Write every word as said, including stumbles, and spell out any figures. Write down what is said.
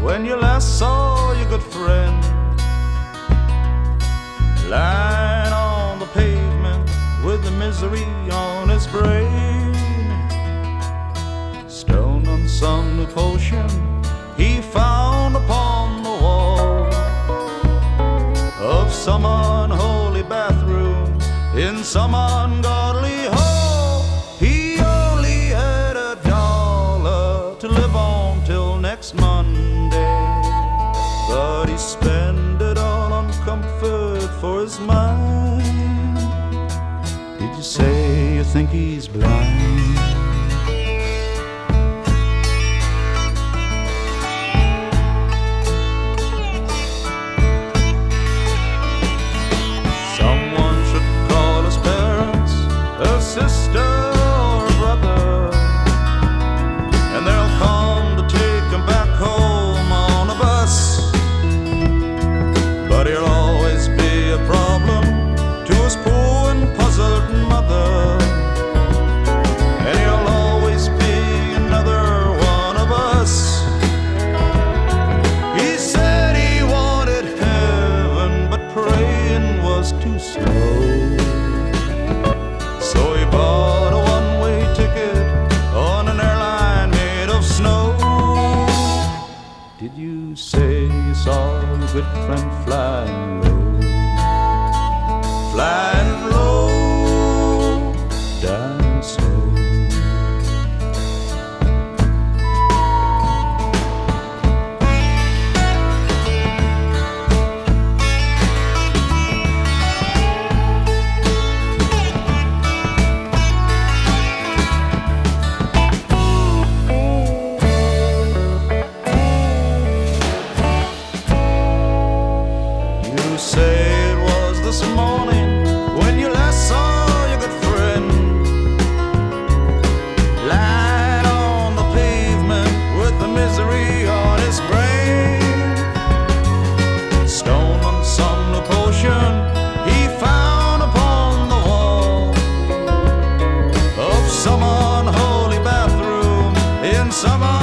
when you last saw your good friend, lying on the pavement with the misery on his brain. Stoned on some new potion he found upon the wall of some unholy bathroom in some ungodly hall. He only had a dollar to live on till next Monday, but he spent it all on comfort for his mind. Did you say you think he's blind? Sister or brother, and they'll come to take him back home on a bus. But he'll always be a problem to his poor and puzzled mother, and he'll always be another one of us. He said he wanted heaven, but praying was too slow. So he bought a one-way ticket on an airline made of snow. Did you say you saw your good friend flying low? Flying low down south. You say it was this morning when you last saw your good friend, lying on the pavement with the misery on his brain. Stoned on some new potion he found upon the wall of some unholy bathroom in some